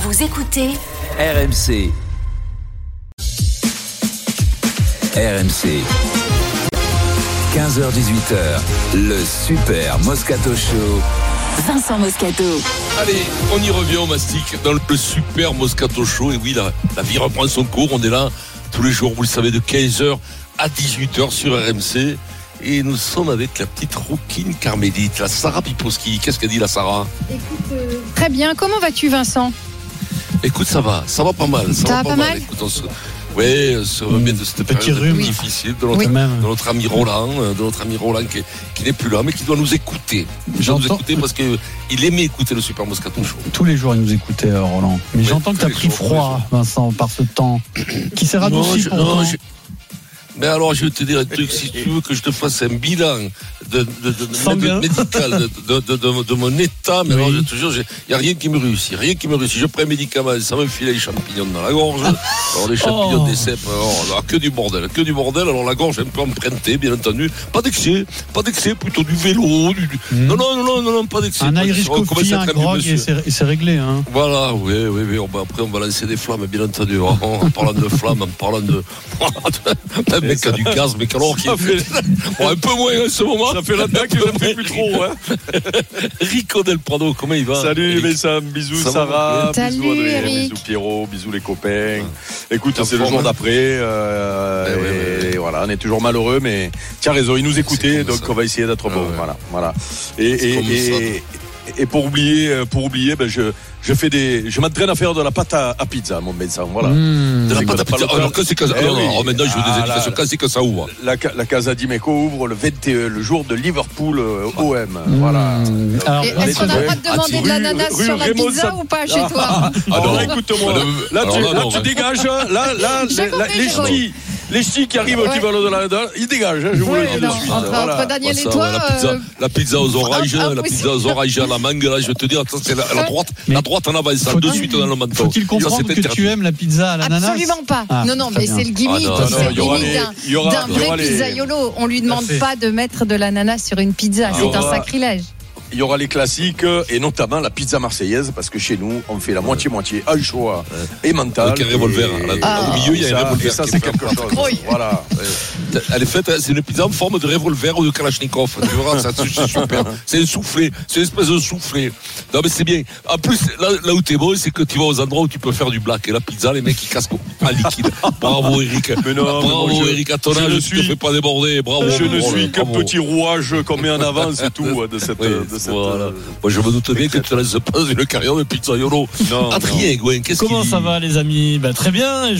Vous écoutez RMC. RMC. 15h-18h, le Super Moscato Show. Vincent Moscato. Allez, on y revient au mastic dans le Super Moscato Show. Et oui, la vie reprend son cours. On est là tous les jours, vous le savez, de 15h à 18h sur RMC. Et nous sommes avec la petite rouquine carmélite, la Sarah Piposki. Qu'est-ce qu'a dit la Sarah ? Écoute, très bien. Comment vas-tu, Vincent ? Écoute, ça va pas mal. Ça va pas mal. Écoute, on se remet de cette petit période rhume difficile de notre ami Roland, qui n'est plus là, mais qui doit nous écouter. Parce qu'il aimait écouter le Super Moscato Show. Tous les jours, il nous écoutait, Roland. Mais j'entends que tu as pris froid, Vincent, par ce temps qui s'est radouci pour toi. Mais alors, je vais te dire un truc, si tu veux que je te fasse un bilan médical de mon état, mais alors, je te jure, il n'y a rien qui me réussit. Je prends un médicament, ça me file les champignons dans la gorge. Alors, les champignons des cèpes, que du bordel. Alors, la gorge est un peu empruntée, bien entendu. Pas d'excès, plutôt du vélo. Non, pas d'excès. Un Irish coffee, un grog, et c'est réglé. Hein. Voilà, oui. Après, on va lancer des flammes, bien entendu. En parlant de flammes, mec a du gaz, mais alors qu'il fait un peu moins en ce moment. Ça fait longtemps que je ne fais plus trop. Hein. Rico Del Prado, comment il va? Salut Vincent, bisous Sarah, salut, bisous Adrien, Eric. bisous Pierrot, bisous les copains. Écoute, c'est le jour d'après. Et voilà, on est toujours malheureux, mais tu as raison, ils nous écoutaient, donc on va essayer d'être bon. Voilà. Et pour oublier, je m'entraîne à faire de la pâte à pizza, mon médecin. Voilà. De la pâte à pizza. Alors, quand c'est que ça ouvre? Maintenant, je veux des indications. Quand c'est que ça ouvre? La Casa d'Imeco ouvre le 21, le jour de Liverpool OM. Voilà. Alors, est-ce qu'on a le droit de demander de l'ananas sur la pizza ou pas chez toi? Alors, écoute-moi. Là, tu dégages. Là, les ch'tis qui arrivent, qui veulent de la, ils dégagent. Je vous le dis de suite. Entre Daniel et toi, la pizza aux oranges, à la mangue. Là, je vais te dire, c'est la droite en avançant de suite dans le menton. Faut-il comprendre que tu aimes la pizza à l'ananas? Absolument pas. Non, mais c'est le gimmick. C'est le gimmick d'un vrai pizzaiolo. On lui demande pas de mettre de l'ananas sur une pizza. C'est un sacrilège. Il y aura les classiques et notamment la pizza marseillaise parce que chez nous on fait la moitié anchois et mental. Avec un revolver. Au milieu il y a un revolver. Ça c'est quelque chose. Voilà. Elle est faite, c'est une pizza en forme de revolver ou de kalachnikov. Tu verras, ça c'est super. C'est un soufflé, c'est une espèce de soufflé. Non mais c'est bien. En plus là où t'es bon, c'est que tu vas aux endroits où tu peux faire du black. Et la pizza, les mecs ils cassent en liquide. Bravo Eric. Bravo Eric, à ton âge, tu te fais pas déborder. Bravo. Je ne suis qu'un petit rouage qu'on met en avant, c'est tout de cette. Voilà. Moi je me doute bien que tu ne laisses pas une carrière de pizzaiolo. Adrien, Gwen, comment ça va les amis? Très bien.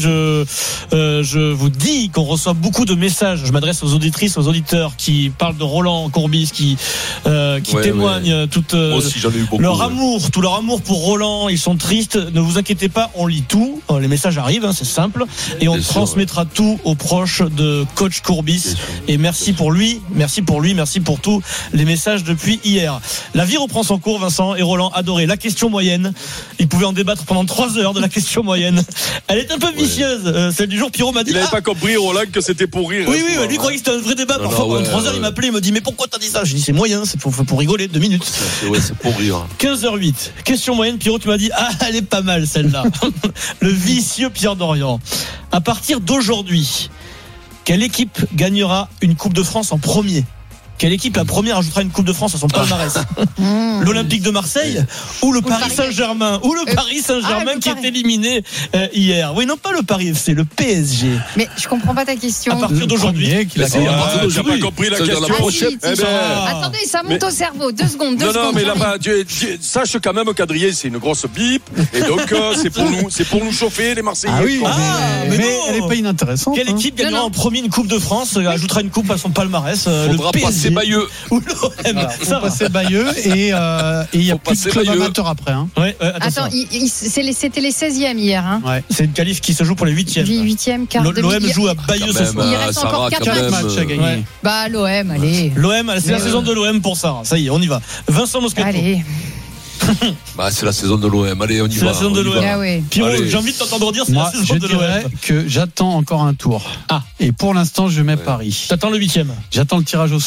Je vous dis qu'on reçoit beaucoup de messages. Je m'adresse aux auditrices, aux auditeurs qui parlent de Roland Courbis, qui témoignent tout leur amour pour Roland. Ils sont tristes. Ne vous inquiétez pas, on lit tout. Les messages arrivent, c'est simple, et on transmettra tout aux proches de coach Courbis. Et merci pour lui, merci pour tous les messages depuis hier. La vie reprend son cours, Vincent, et Roland adorait la question moyenne. Il pouvait en débattre pendant 3 heures de la question moyenne. Elle est un peu vicieuse, celle du jour. Pierrot m'a dit. Il n'avait pas compris, Roland, que c'était pour rire. Oui, lui croyait que c'était un vrai débat. Parfois, pendant 3 heures, il m'appelait, il me dit mais pourquoi t'as dit ça? Je dis c'est moyen, c'est pour rigoler, 2 minutes. C'est pour rire. 15h08, question moyenne. Pierrot, tu m'as dit elle est pas mal celle-là. Le vicieux Pierre Dorian. À partir d'aujourd'hui, quelle équipe gagnera une Coupe de France en premier? Quelle équipe, la première, ajoutera une Coupe de France à son palmarès? L'Olympique de Marseille ou le Paris Saint-Germain? Ou le Paris Saint-Germain qui est éliminé hier? Oui, non, pas le Paris FC, le PSG. Mais je comprends pas ta question. À partir d'aujourd'hui. J'ai pas compris la question. Attendez, ça monte au cerveau. 2 secondes. Non, mais là-bas, sache quand même qu'Adrien, c'est une grosse bip. Et donc, c'est pour nous chauffer, les Marseillais. Ah oui, mais elle est pas inintéressante. Quelle équipe gagnera en premier une Coupe de France, ajoutera une coupe à son palmarès? Le PSG. Bayeux ou l'OM. Ça va, c'est Bayeux et il y a plus de club amateur après. Attends, c'était les 16e hier. C'est une qualif qui se joue pour les 8e. 8e quart de l'OM joue à Bayeux ce soir. Il reste encore 4 matchs à gagner. L'OM, allez. L'OM, c'est la saison de l'OM pour ça. Ça y est, on y va. Vincent Moscato. Allez. C'est la saison de l'OM. Allez, on y va. C'est la saison de l'OM. Pierrot, j'ai envie de t'entendre dire c'est la saison de l'OM. Moi, je dirais que j'attends encore un tour. Et pour l'instant, je mets Paris. T'attends le 8e. J'attends le tirage au sort.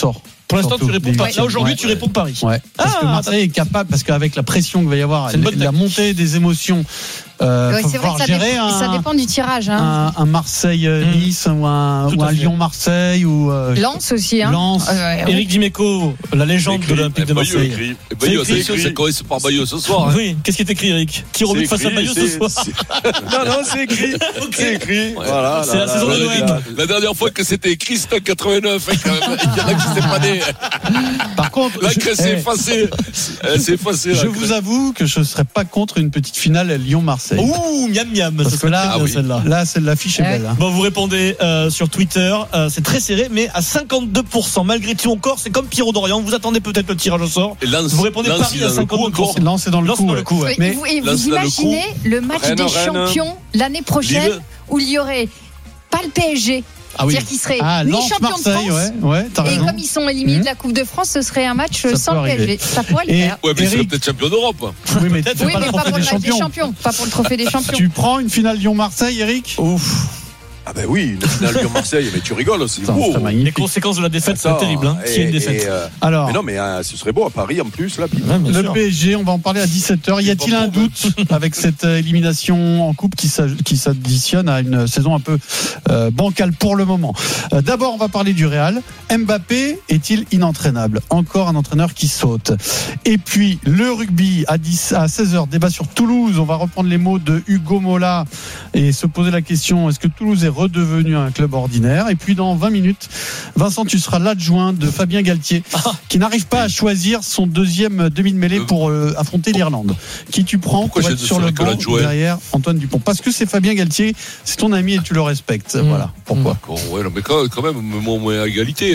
Pour l'instant, tu réponds Paris. Là, aujourd'hui, ouais. tu réponds Paris. Ouais. Parce que Marseille est capable, parce qu'avec la pression qu'il va y avoir, la montée des émotions, c'est vrai que ça dépend du tirage. Hein. Un Marseille-Nice ou un Lyon-Marseille ou Lens aussi. Hein. Lens. Éric Dimeco, la légende de l'Olympique de Marseille. Ça commence par Bayeux ce soir. Hein. Oui, qu'est-ce qui est écrit, Eric? Tir au but face à Bayeux ce soir. Non, c'est écrit. C'est écrit. Voilà. C'est la saison de Noël. La dernière fois que c'était écrit, c'était en 89. Il y en a qui s'étaient pas nés. Par contre, là, c'est effacé. C'est effacé. Je vous avoue que je ne serais pas contre une petite finale Lyon-Marseille. Ouh, miam miam. Parce que là, l'affiche est belle. Hein. Bon, vous répondez sur Twitter. C'est très serré, mais à 52%. Malgré tout, encore, c'est comme Pierrot d'Orient. Vous attendez peut-être le tirage au sort. Vous répondez Paris à 52%. Lens est dans le coup. Ouais. Mais vous imaginez le match des champions l'année prochaine où il y aurait pas le PSG. C'est-à-dire qu'ils seraient champions de France. Ouais, et comme ils sont éliminés de la Coupe de France, ce serait un match sans PSG. Ça pourrait le faire. Ouais, mais c'est peut-être champion d'Europe. Oui, mais pas pour le Ligue des Champions. Pas pour le trophée des champions. Tu prends une finale Lyon-Marseille, Eric? Ouf. Ah ben oui, une finale Lyon-Marseille, mais tu rigoles, c'est beau. Les conséquences de la défaite sont terribles. Hein, s'il y a une défaite. Alors, mais non, mais ce serait beau à Paris en plus. Là, le PSG, on va en parler à 17h. Y a-t-il un doute avec cette élimination en coupe qui s'additionne à une saison un peu bancale pour le moment? D'abord, on va parler du Real. Mbappé est-il inentraînable? Encore un entraîneur qui saute. Et puis, le rugby à 16h, débat sur Toulouse. On va reprendre les mots de Hugo Mola et se poser la question, est-ce que Toulouse est redevenu un club ordinaire? Et puis dans 20 minutes, Vincent, tu seras l'adjoint de Fabien Galtier, qui n'arrive pas à choisir son deuxième demi de mêlée pour affronter l'Irlande. Qui tu prends pour être sur le banc derrière Antoine Dupont? Parce que c'est Fabien Galtier, c'est ton ami et tu le respectes. Voilà pourquoi. Ouais, mais quand même, mon à égalité.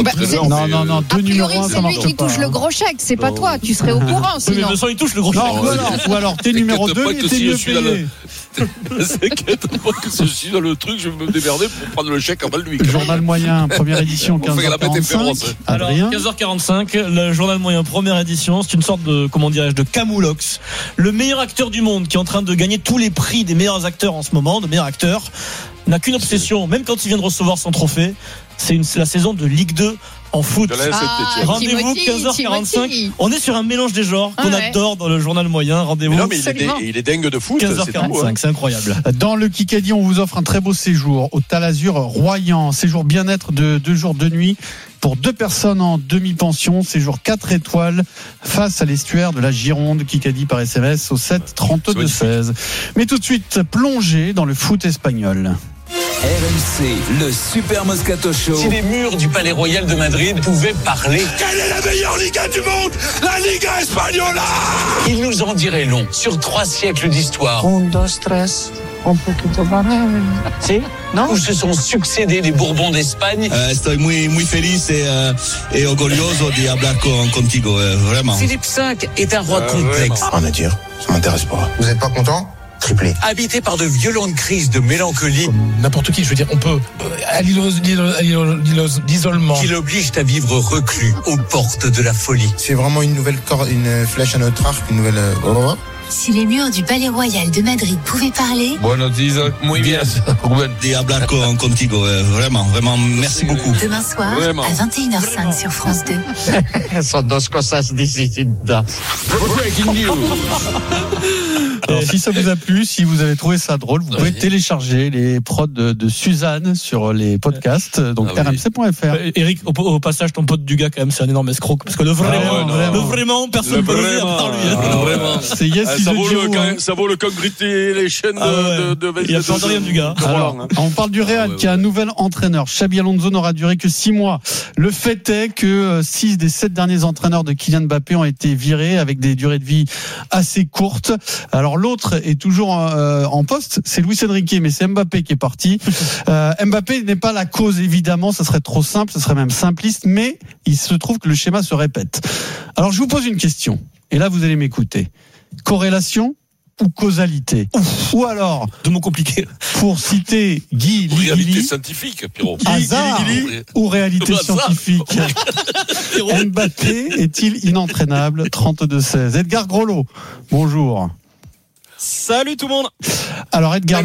Non, deux numéros 1, ça marche pas. C'est lui qui touche le gros chèque, c'est pas toi. Tu serais au courant sinon. Il touche le gros chèque. Ou alors t'es numéro 2 et t'es mieux payé. T'inquiète pas que je suis dans le truc, je vais me démerder pour prendre le chèque avant lui. Journal moyen, première édition, 15h45. Alors, 15h45, le journal moyen, première édition, c'est une sorte de, de camoulox. Le meilleur acteur du monde qui est en train de gagner tous les prix des meilleurs acteurs en ce moment, de meilleurs acteurs, n'a qu'une obsession, même quand il vient de recevoir son trophée, c'est la saison de Ligue 2 en foot. Rendez-vous 15h45. On est sur un mélange des genres qu'on adore dans le journal moyen. Rendez-vous. Non, mais il est dingue de foot. 15h45, c'est incroyable. Dans le Kikadi, on vous offre un très beau séjour au Talazur Royan. Séjour bien-être de 2 jours 2 nuits pour 2 personnes en demi-pension. Séjour 4 étoiles face à l'estuaire de la Gironde. Kikadi par SMS au 7 32 16. Mais tout de suite, plongée dans le foot espagnol. RMC, le Super Moscato Show. Si les murs du Palais Royal de Madrid pouvaient parler. Quelle est la meilleure Liga du monde? La Liga Española. Ils nous en diraient long sur 3 siècles d'histoire. 1, 2, 3, un poquito para. Si? Non? Où se sont succédés les Bourbons d'Espagne. Estoy muy feliz et orgulloso de hablar contigo, vraiment. Philippe V est un roi complexe. En nature, ça m'intéresse pas. Vous n'êtes pas content? Triplé. Habité par de violentes crises de mélancolie. Comme n'importe qui, je veux dire, on peut à l'isolement. Qui l'oblige à vivre reclus aux portes de la folie. C'est vraiment une flèche à notre arc, une nouvelle. Si les murs du Palais Royal de Madrid pouvaient parler. Buenos días, muy bien. De hablar contigo, vraiment, merci beaucoup. Demain soir, à 21h05 sur France 2. Son dos cosas distintas. Breaking news. Alors, si ça vous a plu, si vous avez trouvé ça drôle, vous pouvez télécharger les prods de Suzanne sur les podcasts, donc rmc.fr. Eric, au passage, ton pote du gars, quand même, c'est un énorme escroc. Parce que le vraiment, personne ne peut le dire par lui. Vraiment. C'est ça vaut le congratulation de il a pas de rien du gars. Alors, on parle du Real qui a un nouvel entraîneur. Xabi Alonso n'aura duré que 6 mois. Le fait est que 6 des 7 derniers entraîneurs de Kylian Mbappé ont été virés avec des durées de vie assez courtes. Alors l'autre est toujours en poste, c'est Luis Enrique, mais c'est Mbappé qui est parti. Mbappé n'est pas la cause, évidemment, ça serait trop simple, ça serait même simpliste, mais il se trouve que le schéma se répète. Alors je vous pose une question, et là vous allez m'écouter. Corrélation ou causalité? Ou alors, de mots compliqués, pour citer Guy Ligili, réalité scientifique, Pierrot. Hasard ou réalité scientifique? Mbappé est-il inentraînable? 32-16. Edgar Grolot, bonjour. Salut tout le monde. Alors Edgar,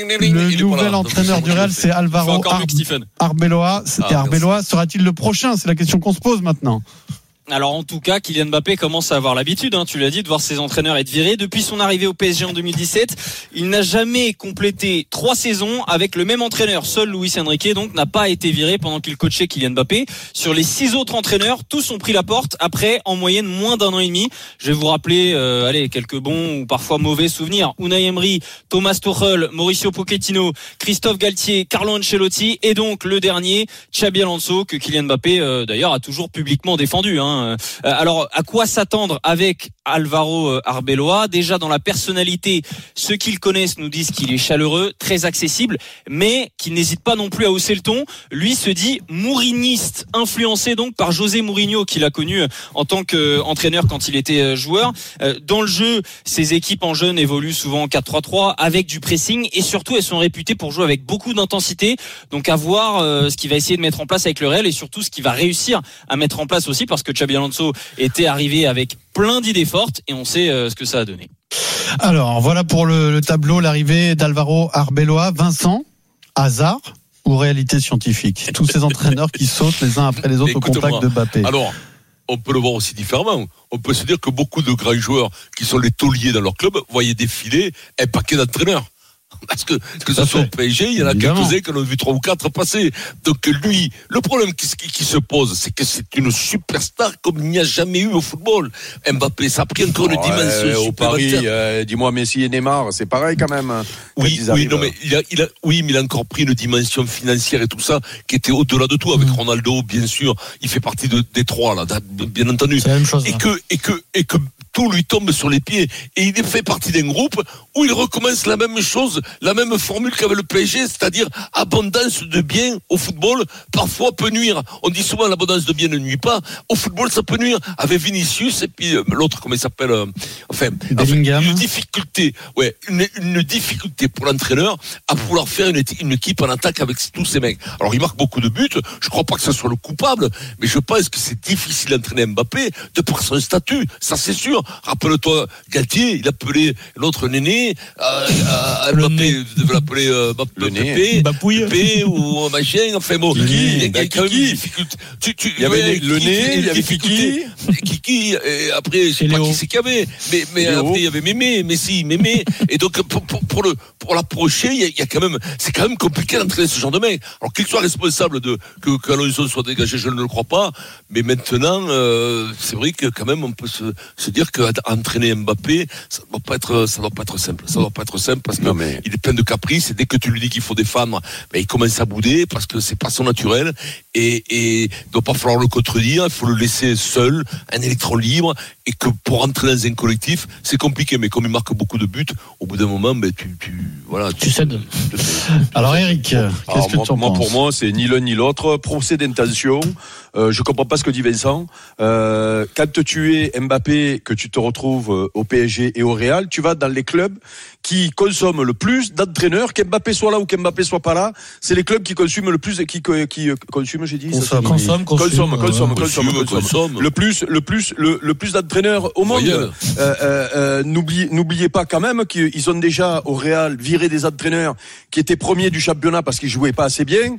le nouvel entraîneur du Real, c'est Alvaro Arbeloa. Arbeloa sera-t-il le prochain? C'est la question qu'on se pose maintenant. Alors en tout cas, Kylian Mbappé commence à avoir l'habitude, tu l'as dit, de voir ses entraîneurs être virés. Depuis son arrivée au PSG en 2017, il n'a jamais complété 3 saisons avec le même entraîneur. Seul Luis Enrique donc n'a pas été viré pendant qu'il coachait Kylian Mbappé. Sur les 6 autres entraîneurs, tous ont pris la porte après en moyenne moins d'1 an et demi. Je vais vous rappeler quelques bons ou parfois mauvais souvenirs. Unai Emery, Thomas Tuchel, Mauricio Pochettino, Christophe Galtier, Carlo Ancelotti et donc le dernier, Xabi Alonso, que Kylian Mbappé d'ailleurs a toujours publiquement défendu. Alors, à quoi s'attendre avec Alvaro Arbeloa? Déjà, dans la personnalité, ceux qui le connaissent nous disent qu'il est chaleureux, très accessible, mais qu'il n'hésite pas non plus à hausser le ton. Lui se dit mouriniste, influencé donc par José Mourinho, qu'il a connu en tant qu'entraîneur quand il était joueur. Dans le jeu, ces équipes en jeunes évoluent souvent en 4-3-3 avec du pressing et surtout elles sont réputées pour jouer avec beaucoup d'intensité. Donc à voir ce qu'il va essayer de mettre en place avec le Real et surtout ce qu'il va réussir à mettre en place aussi, parce que Xabi Alonso était arrivé avec plein d'idées fortes et on sait ce que ça a donné. Alors voilà pour le tableau, l'arrivée d'Alvaro Arbeloa. Vincent, hasard ou réalité scientifique? Tous ces entraîneurs qui sautent les uns après les autres au contact de Mbappé. Alors, on peut le voir aussi différemment. On peut se dire que beaucoup de grands joueurs qui sont les tauliers dans leur club voyaient défiler un paquet d'entraîneurs. Parce que ce soit au PSG, il y en a quelques-uns qui en ont vu 3 ou 4 passer. Donc lui, le problème qui se pose, c'est que c'est une superstar comme il n'y a jamais eu au football. Mbappé, ça a pris encore une dimension au Paris, dis-moi Messi et Neymar, c'est pareil quand même. Oui, mais il a encore pris une dimension financière et tout ça qui était au-delà de tout. Avec Ronaldo, bien sûr, il fait partie des 3 là, bien entendu. C'est la même chose. Et que tout lui tombe sur les pieds et il fait partie d'un groupe où il recommence la même chose, la même formule qu'avec le PSG, c'est-à-dire abondance de biens au football parfois peut nuire. On dit souvent l'abondance de biens ne nuit pas, au football ça peut nuire. Avec Vinicius et puis l'autre, comment il s'appelle, une difficulté, une difficulté pour l'entraîneur à pouvoir faire une équipe en attaque avec tous ces mecs. Alors il marque beaucoup de buts, je crois pas que ça soit le coupable, mais je pense que c'est difficile d'entraîner Mbappé de par son statut, ça c'est sûr. Rappelle-toi, Galtier, il appelait l'autre Néné, Mbappé devait l'appeler Mbappé ou machin, enfin bon. Il y a quand même une difficulté. Il y avait le Né, il y avait Kiki, et après, je sais pas qui c'est qu'il y avait, mais après, il y avait Messi, et donc, pour l'approcher, il y a quand même, c'est quand même compliqué d'entraîner ce genre de mec. Alors, qu'il soit responsable que Alonso soit dégagé, je ne le crois pas, mais maintenant, c'est vrai que quand même, on peut se dire qu'entraîner Mbappé, ça doit pas être simple. Ça doit pas être simple parce qu'il est plein de caprices et dès que tu lui dis qu'il faut défendre, il commence à bouder parce que c'est pas son naturel et il doit pas falloir le contredire, il faut le laisser seul, un électron libre, et que pour entrer dans un collectif, c'est compliqué, mais comme il marque beaucoup de buts, au bout d'un moment, tu cèdes. Alors Eric, qu'est-ce que tu en penses? Pour moi, c'est ni l'un ni l'autre, procès d'intention. Je comprends pas ce que dit Vincent. Quand tu es Mbappé, que tu te retrouves au PSG et au Real, tu vas dans les clubs qui consomment le plus d'entraîneurs, qu'Mbappé soit là ou qu'Mbappé soit pas là, c'est les clubs qui consomment le plus, qui consument, j'ai dit, consomme. Le plus d'entraîneurs au monde. N'oubliez pas quand même qu'ils ont déjà au Real viré des entraîneurs qui étaient premiers du championnat parce qu'ils jouaient pas assez bien.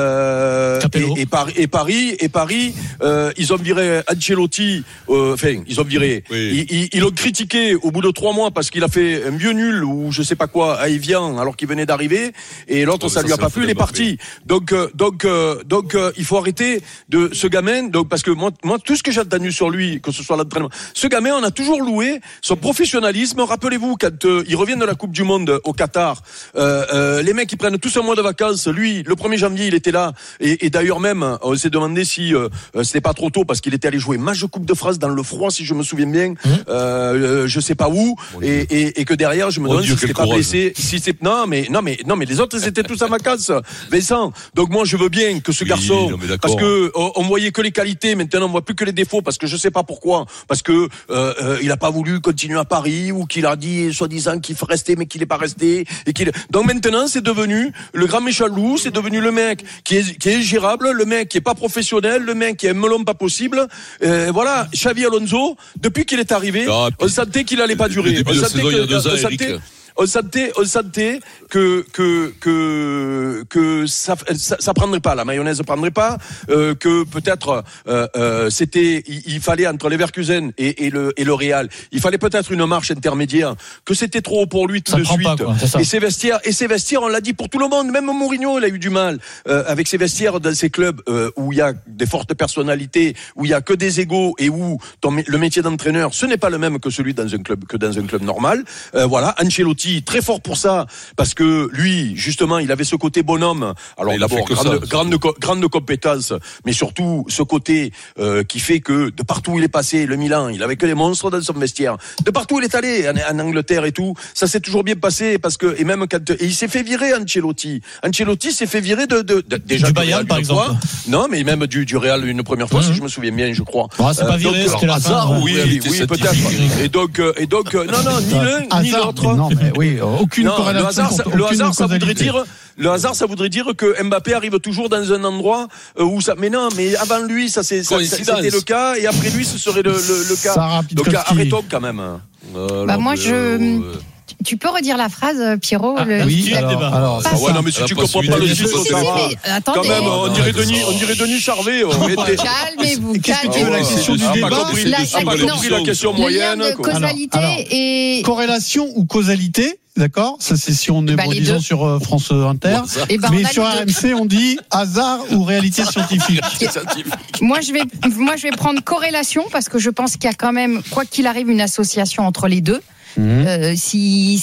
Et Paris, ils ont viré Ancelotti. Ils ont viré. Oui. Ils l'ont critiqué au bout de 3 mois parce qu'il a fait un vieux nul ou je sais pas quoi à Evian alors qu'il venait d'arriver. Et l'autre, ça lui a pas plu, il est parti. Donc, il faut arrêter de ce gamin. Donc, parce que moi, tout ce que j'ai entendu sur lui, que ce soit l'entraînement, ce gamin, on a toujours loué son professionnalisme. Rappelez-vous, quand il revient de la Coupe du Monde au Qatar, les mecs, ils prennent tous un mois de vacances. Lui, le 1er janvier, il était là. Et d'ailleurs même, on s'est demandé si c'était pas trop tôt parce qu'il était allé jouer match de Coupe de France dans le froid, si je me souviens bien. Je sais pas où. Et que derrière, je me demande si c'était pas blessé. Non, mais les autres, ils étaient tous en vacances. Vincent. Donc moi, je veux bien que ce garçon, parce que on voyait que les qualités, maintenant on voit plus que les défauts, parce que je sais pas pourquoi, parce que il a pas voulu continuer à Paris ou qu'il a dit soi-disant qu'il ferait rester mais qu'il est pas resté et donc maintenant c'est devenu le grand méchant loup, c'est devenu le mec qui est gérable, le mec qui est pas professionnel Lionel, le mec qui est un melon pas possible. Voilà, Xavi Alonso, depuis qu'il est arrivé, on sentait qu'il allait pas durer. On sentait que ça prendrait pas, la mayonnaise prendrait pas, que peut-être il fallait entre Leverkusen et le Real, il fallait peut-être une marche intermédiaire, que c'était trop haut pour lui tout de suite. Et ses vestiaires, on l'a dit pour tout le monde, même Mourinho, il a eu du mal avec ses vestiaires dans ces clubs où il y a des fortes personnalités, où il y a que des égos et où le métier d'entraîneur, ce n'est pas le même que celui dans un club normal. Voilà, Ancelotti très fort pour ça, parce que lui, justement, il avait ce côté bonhomme. Alors d'abord, grande compétence, mais surtout ce côté qui fait que de partout où il est passé, le Milan, il avait que les monstres dans son vestiaire. De partout où il est allé, en Angleterre et tout, ça s'est toujours bien passé, parce que, et même quand, et il s'est fait virer, Ancelotti s'est fait virer déjà du Bayern, par exemple. Non, mais même du Real une première fois, si je me souviens bien, je crois. C'est pas viré, c'était la hasard, oui, peut-être. Et donc, non, ni l'un, ni l'autre. Non, mais oui, aucune corrélation. Le hasard, ça voudrait dire que Mbappé arrive toujours dans un endroit où ça. Mais non, mais avant lui, c'était le cas, et après lui, ce serait le cas. Donc arrêtons quand même. Moi, tu peux redire la phrase, Pierrot? Oui, alors non, mais si tu comprends pas le titre, attendez. Quand même, on dirait Denis Charvet. Calmez-vous. La question du débat, pas compris la question moyenne. Causalité et corrélation ou causalité. D'accord, ça c'est si on est disons sur France Inter, mais sur RMC on dit hasard ou réalité scientifique. Moi je vais prendre corrélation, parce que je pense qu'il y a quand même, quoi qu'il arrive, une association entre les deux. Si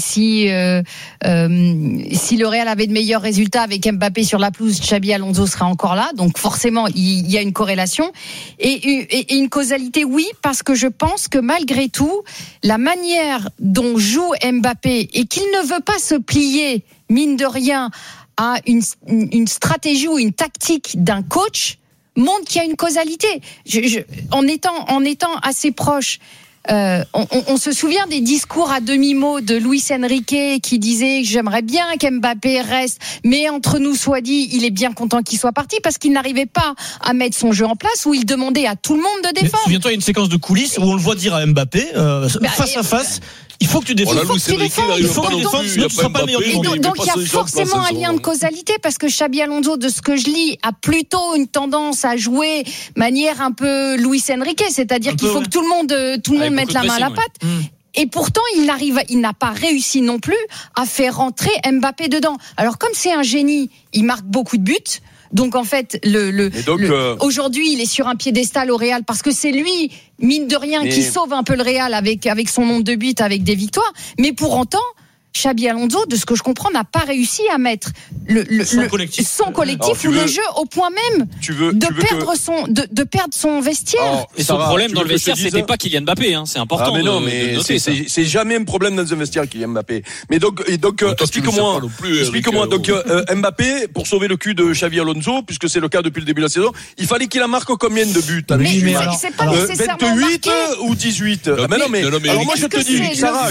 le Real avait de meilleurs résultats avec Mbappé sur la pelouse, Xabi Alonso sera encore là. Donc forcément, il y a une corrélation et une causalité, oui, parce que je pense que malgré tout, la manière dont joue Mbappé et qu'il ne veut pas se plier, mine de rien, à une stratégie ou une tactique d'un coach, montre qu'il y a une causalité. En étant assez proche. On se souvient des discours à demi-mot de Luis Enrique qui disait: j'aimerais bien qu'Mbappé reste, mais entre nous soit dit, il est bien content qu'il soit parti, parce qu'il n'arrivait pas à mettre son jeu en place, où il demandait à tout le monde de défendre. Souviens-toi, il y a une séquence de coulisses où on le voit dire à Mbappé face à face: il faut que tu défendes. Il faut que tu défendes, sinon tu seras pas meilleur du monde. Donc il y a forcément un lien de causalité, parce que Xabi Alonso, de ce que je lis, a plutôt une tendance à jouer manière un peu Luis Enrique, c'est-à-dire qu'il faut que tout le monde mette la main à la pâte. Et pourtant, il n'a pas réussi non plus à faire rentrer Mbappé dedans. Alors comme c'est un génie, il marque beaucoup de buts. Donc en fait, aujourd'hui, il est sur un piédestal au Real, parce que c'est lui, mine de rien, qui sauve un peu le Real avec son nombre de buts, avec des victoires. Mais pour autant, Xabi Alonso, de ce que je comprends, n'a pas réussi à mettre son collectif ou le jeu au point même de perdre son vestiaire. Et son problème dans le vestiaire, c'était pas Kylian Mbappé, c'est important. Mais non, mais c'est jamais un problème dans un vestiaire, Kylian Mbappé. Mais donc explique-moi. Donc Mbappé, pour sauver le cul de Xabi Alonso, puisque c'est le cas depuis le début de la saison, il fallait qu'il en marque combien de buts? Mais c'est pas nécessairement 28 ou 18. Mais non, mais alors moi je te dis, Sarah,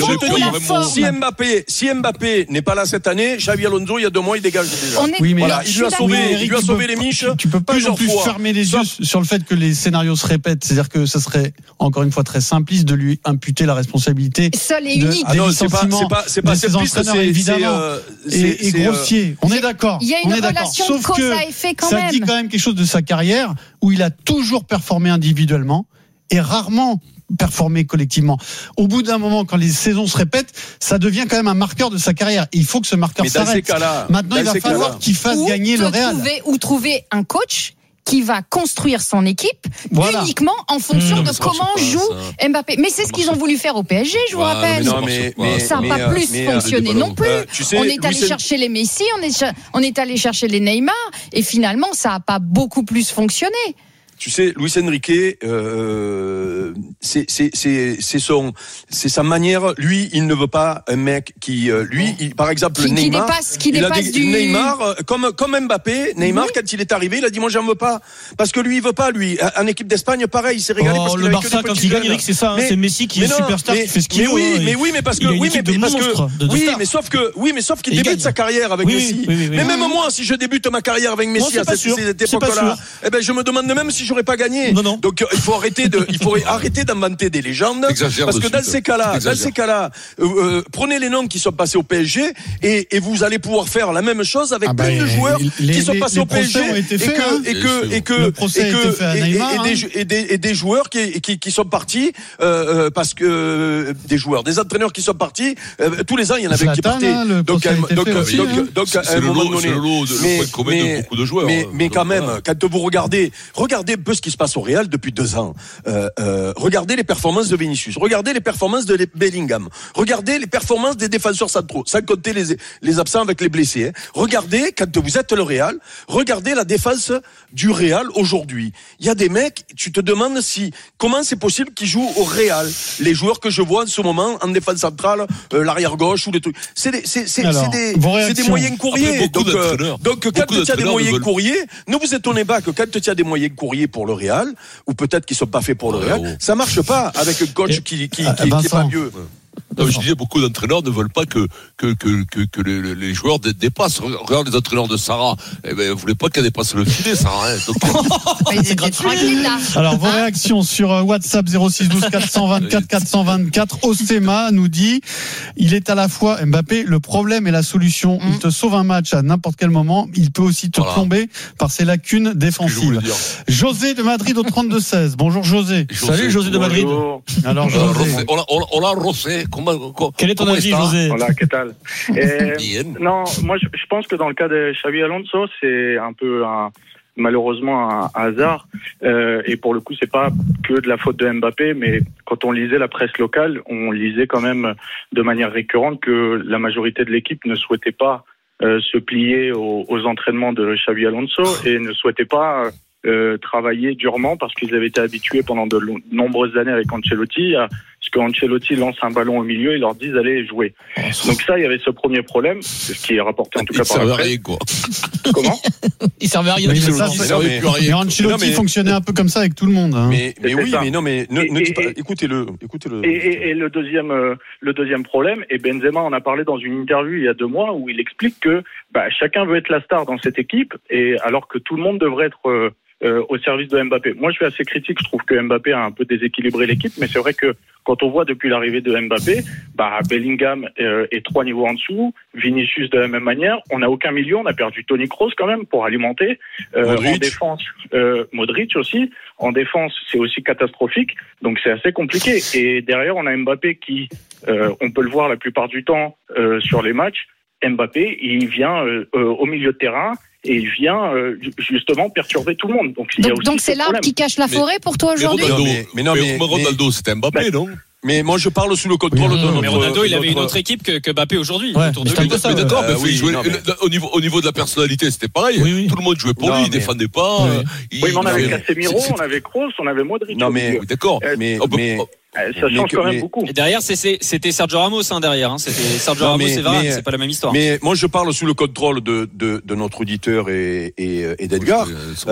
si Mbappé n'est pas là cette année, Xabi Alonso, il y a 2 mois, il dégage déjà. Oui, mais voilà, il lui a sauvé les miches. Tu peux pas non plus fermer les yeux sur le fait que les scénarios se répètent. C'est-à-dire que ça serait, encore une fois, très simpliste de lui imputer la responsabilité. Seul et unique. Des licenciements c'est pas ses entraîneurs, évidemment. Et grossier. On est d'accord. Il y a une relation de cause à effet quand même. Ça dit quand même quelque chose de sa carrière où il a toujours performé individuellement et rarement performer collectivement. Au bout d'un moment, quand les saisons se répètent, ça devient quand même un marqueur de sa carrière. Et il faut que ce marqueur s'arrête. Maintenant, il va falloir qu'il fasse gagner le Real. Ou trouver un coach qui va construire son équipe uniquement en fonction de comment joue Mbappé. Mais c'est ce qu'ils ont voulu faire au PSG, je vous rappelle. Ça n'a pas plus fonctionné non plus. On est allé chercher les Messi, on est allé chercher les Neymar, et finalement, ça n'a pas beaucoup plus fonctionné. tu sais, Luis Enrique, c'est sa manière. Lui, il ne veut pas un mec qui, par exemple, Neymar, Neymar, comme Mbappé, Neymar, quand il est arrivé, il a dit moi j'en veux pas, parce que lui il veut pas, lui. En équipe d'Espagne, pareil, il s'est régalé parce qu'il le Barça quand il gagne, Eric, c'est ça, c'est Messi qui est superstar, qui fait ce qu'il veut. Mais sauf qu'il débute sa carrière avec Messi. Mais même moi, si je débute ma carrière avec Messi à cette époque-là, eh ben je me demande même si j'aurais pas gagné. Donc il faut arrêter d'inventer des légendes, parce que dans ces cas-là, prenez les noms qui sont passés au PSG et vous allez pouvoir faire la même chose avec plein de joueurs qui sont passés au PSG et des joueurs qui sont partis parce que des entraîneurs qui sont partis tous les ans il y en avait qui partaient. Donc à un moment donné, de beaucoup de joueurs. Mais quand même, quand vous regardez un peu ce qui se passe au Real depuis 2 ans, regardez les performances de Vinicius, regardez les performances de Bellingham, regardez les performances des défenseurs centraux, sans compter les absents avec les blessés. Hein. Regardez, quand vous êtes le Real, regardez la défense du Real aujourd'hui. Il y a des mecs, tu te demandes comment c'est possible qu'ils jouent au Real. Les joueurs que je vois en ce moment en défense centrale, l'arrière gauche ou les trucs, c'est des moyens courriers. Donc quand tu as des moyens courriers, ne vous étonnez pas que quand tu as des moyens courriers pour le Real, ou peut-être qu'ils sont pas faits pour le Real, ça marche pas avec un coach qui est pas mieux. Non, je disais, beaucoup d'entraîneurs ne veulent pas que les joueurs dépassent. Regarde les entraîneurs de Sarah. Eh ben, vous voulez pas qu'elle dépasse le filet, Sarah. Donc... c'est tranquille, là. Alors, vos réactions sur WhatsApp 06 12 424 424. Osema nous dit, il est à la fois Mbappé, le problème et la solution. Il te sauve un match à n'importe quel moment. Il peut aussi te plomber par ses lacunes défensives. José de Madrid au 32-16. Bonjour José. Salut José de Madrid. Alors, José. Hola, Rosé. Quel est ton avis, José? Voilà, que tal? Non, moi je pense que dans le cas de Xabi Alonso, c'est un peu malheureusement un hasard. Et pour le coup, c'est pas que de la faute de Mbappé, mais quand on lisait la presse locale, on lisait quand même de manière récurrente que la majorité de l'équipe ne souhaitait pas se plier aux entraînements de Xabi Alonso et ne souhaitait pas travailler durement parce qu'ils avaient été habitués pendant de nombreuses années avec Ancelotti parce qu'Ancelotti lance un ballon au milieu, ils leur disent allez jouer. Donc ça, il y avait ce premier problème, c'est ce qui est rapporté en tout cas par la presse. Rien, quoi. Comment? Il servait à rien. Mais Ancelotti fonctionnait un peu comme ça avec tout le monde. Hein. Mais écoutez-le. Et le deuxième problème, et Benzema en a parlé dans une interview il y a 2 mois où il explique que chacun veut être la star dans cette équipe, et alors que tout le monde devrait être au service de Mbappé. Moi, je suis assez critique. Je trouve que Mbappé a un peu déséquilibré l'équipe, mais c'est vrai que quand on voit depuis l'arrivée de Mbappé, Bellingham est 3 niveaux en dessous, Vinicius de la même manière. On n'a aucun milieu. On a perdu Toni Kroos quand même pour alimenter. En défense, Modric aussi. En défense, c'est aussi catastrophique. Donc c'est assez compliqué. Et derrière, on a Mbappé qui, on peut le voir la plupart du temps sur les matchs. Mbappé, il vient au milieu de terrain. Et il vient justement perturber tout le monde. Donc c'est l'arbre qui cache la forêt pour toi aujourd'hui. Mais Ronaldo, c'était Mbappé, non? Mais moi je parle sous le contrôle de notre... Mais Ronaldo, il avait une autre équipe que Mbappé aujourd'hui. Autour de lui. Mais d'accord, au niveau de la personnalité, c'était pareil. Oui. Tout le monde jouait pour lui, il défendait pas. Oui, mais on avait Casemiro, on avait Kroos, on avait Modric. Non mais d'accord, mais ça change quand même beaucoup. Et derrière, c'était Sergio Ramos, derrière. C'était Sergio Ramos et Varane, c'est pas la même histoire. Mais moi, je parle sous le contrôle de notre auditeur et d'Edgar.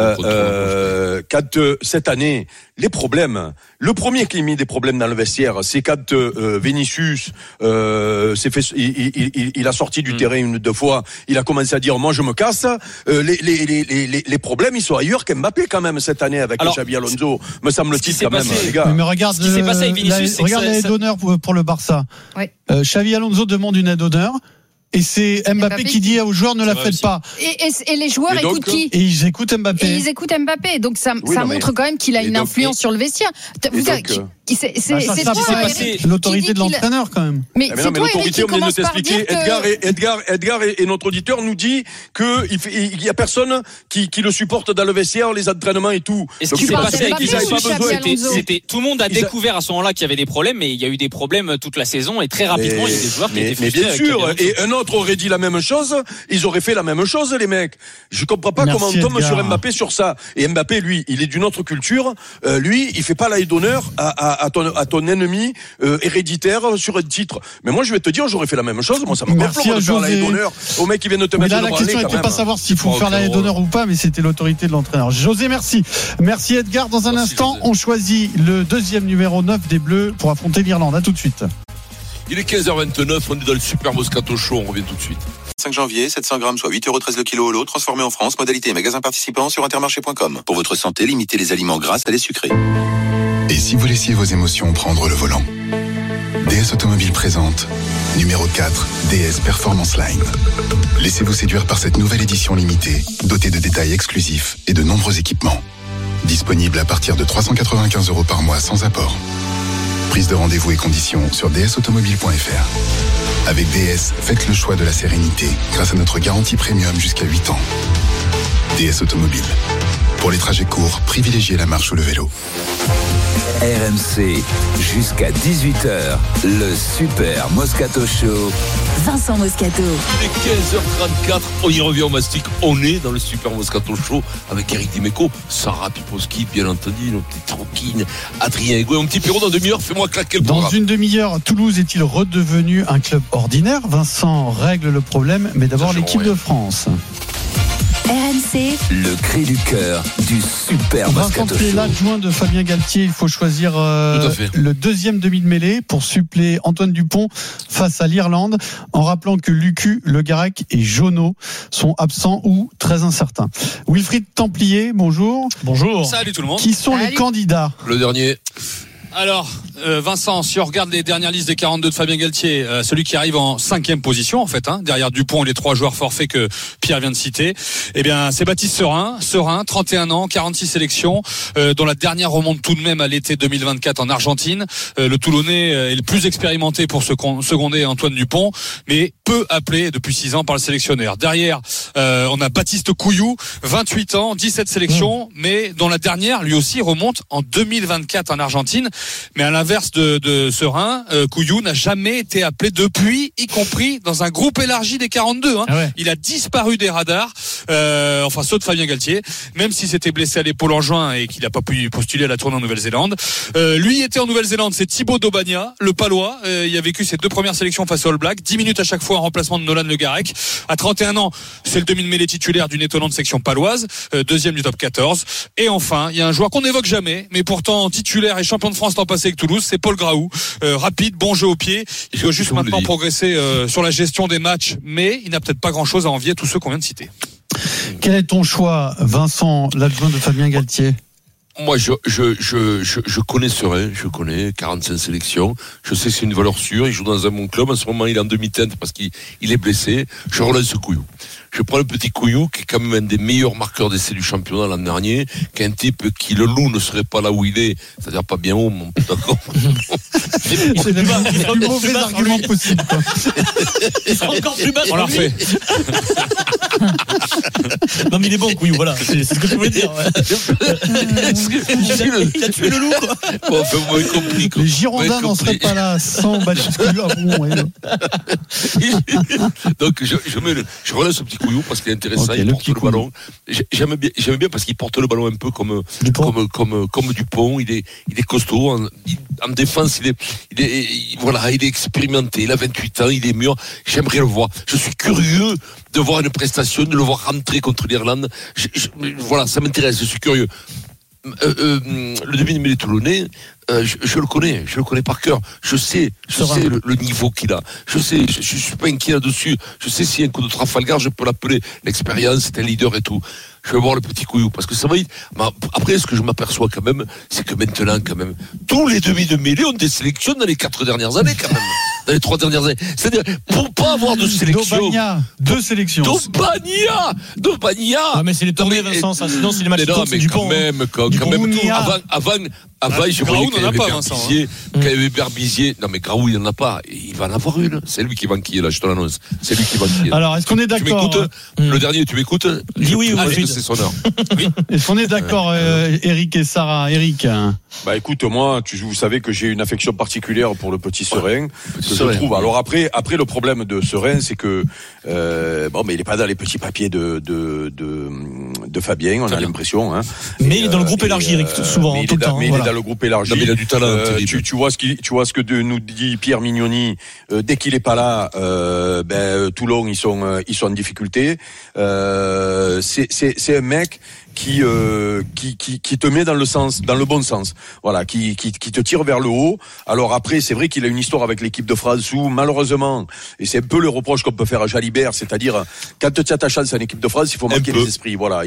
Quand cette année, les problèmes, le premier qui a mis des problèmes dans le vestiaire, c'est quand Vinicius s'est fait, il a sorti du terrain 1 ou 2 fois, il a commencé à dire moi je me casse. Les problèmes, ils sont ailleurs qu'Mbappé quand même cette année avec Xabi Alonso, me semble-t-il quand même, les gars. Mais regarde, ce qui s'est passé avec Vinicius, regarde l'aide d'honneur pour le Barça. Ouais. Xabi Alonso demande une aide d'honneur. Et c'est Mbappé qui dit aux joueurs ne la faites pas. Et les joueurs écoutent qui? Et ils écoutent Mbappé. Donc ça montre quand même qu'il a une influence sur le vestiaire. c'est l'autorité de l'entraîneur quand même. Mais c'est toi, Eric, qui commence par dire que Edgar et notre auditeur nous dit que il y a personne qui le supporte dans le vestiaire, les entraînements et tout. Et ce qui s'est passé avec c'était tout le monde a découvert à ce moment-là qu'il y avait des problèmes, mais il y a eu des problèmes toute la saison et très rapidement il y a des joueurs qui étaient frustrés. Mais bien sûr, et un autre aurait dit la même chose, ils auraient fait la même chose, les mecs. Je comprends pas comment on tombe sur Mbappé sur ça. Et Mbappé, lui, il est d'une autre culture. Lui, il fait pas l'aide d'honneur à ton ennemi héréditaire sur un titre. Mais moi, je vais te dire, j'aurais fait la même chose. Moi, ça me déplore de faire l'aide d'honneur au mec qui vient de te mettre le bras. La question n'était pas savoir s'il faut faire l'aide d'honneur ou pas, mais c'était l'autorité de l'entraîneur. José, merci. Merci Edgar. Dans un instant, José. On choisit le deuxième numéro 9 des Bleus pour affronter l'Irlande. À tout de suite. Il est 15h29, on est dans le Super Moscato Show, on revient tout de suite. 5 janvier, 700 grammes, soit 8,13€ le kilo au lot, transformé en France, modalité magasin participant sur intermarché.com. Pour votre santé, limitez les aliments gras, salés, sucrés. Et si vous laissiez vos émotions prendre le volant? DS Automobile présente numéro 4, DS Performance Line. Laissez-vous séduire par cette nouvelle édition limitée, dotée de détails exclusifs et de nombreux équipements. Disponible à partir de 395€ par mois sans apport. Prise de rendez-vous et conditions sur dsautomobile.fr. Avec DS, faites le choix de la sérénité grâce à notre garantie premium jusqu'à 8 ans. DS Automobile. Pour les trajets courts, privilégiez la marche ou le vélo. RMC, jusqu'à 18h, le Super Moscato Show. Vincent Moscato. Il est 15h34, on y revient au mastic. On est dans le Super Moscato Show avec Eric Dimeco, Sarah Piposki, bien entendu, nos petites troquines, Adrien Egoué. Un petit Pierrot dans demi-heure, fais-moi claquer le programme. Dans une demi-heure, Toulouse est-il redevenu un club ordinaire? Vincent règle le problème, mais d'abord l'équipe de France. RMC, le cri du cœur du Super Moscato Show. L'adjoint de Fabien Galtier, il faut choisir le deuxième demi de mêlée pour suppléer Antoine Dupont face à l'Irlande, en rappelant que Lucu, Le Garec et Jono sont absents ou très incertains. Wilfried Templier, bonjour. Bonjour. Salut tout le monde. Qui sont les candidats? Le dernier. Alors, Vincent, si on regarde les dernières listes des 42 de Fabien Galtier, celui qui arrive en 5e position, en fait, derrière Dupont et les 3 joueurs forfaits que Pierre vient de citer, eh bien, c'est Baptiste Serin, 31 ans, 46 sélections, dont la dernière remonte tout de même à l'été 2024 en Argentine. Le Toulonnais est le plus expérimenté pour seconder Antoine Dupont, mais peu appelé depuis 6 ans par le sélectionneur. Derrière, on a Baptiste Couillou, 28 ans, 17 sélections, mais dont la dernière, lui aussi, remonte en 2024 en Argentine. Mais à l'inverse de Serin, Couillou n'a jamais été appelé depuis, y compris dans un groupe élargi des 42. Ah ouais. Il a disparu des radars, sauf Fabien Galtier, même s'il s'était blessé à l'épaule en juin et qu'il n'a pas pu postuler à la tournée en Nouvelle-Zélande. Lui était en Nouvelle-Zélande, c'est Thibaut Daubagna, le Palois. Il a vécu ses 2 premières sélections face aux All Blacks, 10 minutes à chaque fois en remplacement de Nolan Le Garec. À 31 ans, c'est le demi de mêlée titulaire d'une étonnante section paloise, deuxième du top 14. Et enfin, il y a un joueur qu'on n'évoque jamais, mais pourtant titulaire et champion de France l'an passé avec Toulouse, c'est Paul Graou. Rapide, bon jeu au pied. Il doit juste maintenant progresser sur la gestion des matchs, mais il n'a peut-être pas grand-chose à envier à tous ceux qu'on vient de citer. Quel est ton choix, Vincent, l'adjoint de Fabien Galtier? Moi, je connais Serin, 45 sélections. Je sais que c'est une valeur sûre. Il joue dans un bon club. En ce moment, il est en demi-teinte parce qu'il est blessé. Je relance Couillou. Je prends le petit Couillou, qui est quand même un des meilleurs marqueurs d'essai du championnat l'an dernier, qui est un type qui, le loup, ne serait pas là où il est, c'est-à-dire pas bien haut, mon d'accord. C'est le mauvais argument possible. Il sera encore plus bas. On l'a refait. Non, mais il est bon, Couillou, voilà. C'est ce que je voulais dire. Il a tué le loup, quoi. Bon, enfin, vous m'avez compris. Les Girondins n'en seraient pas là sans Baptiste Couillou. Donc, je relance ce petit Couillou parce qu'il est intéressant. Okay, il porte le ballon. J'aime bien parce qu'il porte le ballon un peu comme Dupont. Il est costaud. En défense, il est expérimenté. Il a 28 ans. Il est mûr. J'aimerais le voir. Je suis curieux de voir une prestation, de le voir rentrer contre l'Irlande. Voilà, ça m'intéresse. Je suis curieux. Le demi-mêlée toulonnais, je le connais par cœur. Je sais le niveau qu'il a. Je suis pas inquiet là-dessus. Je sais s'il y a un coup de Trafalgar, je peux l'appeler. L'expérience, c'est un leader et tout. Je vais voir le petit Couillou parce que ça va être. Après, ce que je m'aperçois quand même, c'est que maintenant, quand même, tous les demi de mêlée ont des sélections dans les 4 dernières années, quand même. Dans les 3 dernières années. C'est-à-dire, pour pas avoir de sélection. Daubagna, 2 sélections. Daubagna. Ah, mais c'est les tournées, Vincent, ça. Sinon, c'est les matchs de mais Dupont. Quand même. Avant, Avant, je voyais Graou qu'il y n'en a avait pas, Vincent. Berbizier. Quand il y avait Berbizier. Non, mais Graou, il n'en a pas. Il va en avoir une. C'est lui qui va enquiller, là, je te l'annonce. C'est lui qui va enquiller. Alors, est-ce qu'on est d'accord? Tu m'écoutes? Le dernier, tu m'écoutes? Oui, c'est son heure. Est-ce qu'on est d'accord, Eric et Sarah? Eric? Bah écoute, moi, vous savez que j'ai une affection particulière pour le petit Serein, que je trouve. Alors après, le problème de Serein, c'est que mais il est pas dans les petits papiers de Fabien, on a l'impression. Hein. Mais il est dans le groupe élargi, Eric, souvent, tout le temps. Mais il est dans le groupe élargi. Non, mais il a du talent. Tu vois ce que nous dit Pierre Mignoni. Dès qu'il est pas là, Toulon ils sont en difficulté. C'est un mec qui te met dans le bon sens. Voilà, qui te tire vers le haut. Alors après, c'est vrai qu'il a une histoire avec l'équipe de France où, malheureusement, et c'est un peu le reproche qu'on peut faire à Jalibert, c'est-à-dire, quand tu as ta chance en équipe de France, il faut marquer les esprits. Voilà,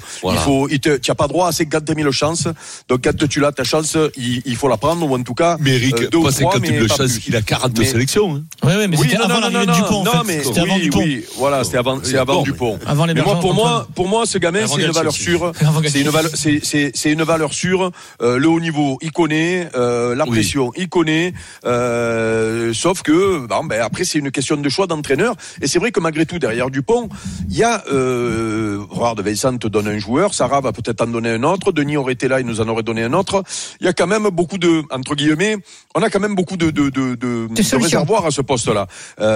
tu n'as pas droit à 50 000 chances. Donc, quand tu l'as ta chance, il faut la prendre, ou en tout cas, mais Eric, 2 ou 3, 50 000 chances, il a 40 sélections. Oui, mais c'était avant l'arrivée de Dupont, en fait. C'était avant Dupont. Oui, voilà, c'était avant Dupont. Avant les mais moi, pour moi, ce gamin, c'est une valeur sûre. C'est une valeur sûre. Le haut niveau, il connaît. La pression, il connaît. Sauf que, après, c'est une question de choix d'entraîneur. Et c'est vrai que malgré tout, derrière Dupont, il y a, regarde, Vincent te donne un joueur, Sarah va peut-être en donner un autre, Denis aurait été là, il nous en aurait donné un autre. Il y a quand même beaucoup de, entre guillemets, on a quand même beaucoup de réservoirs à ce poste-là.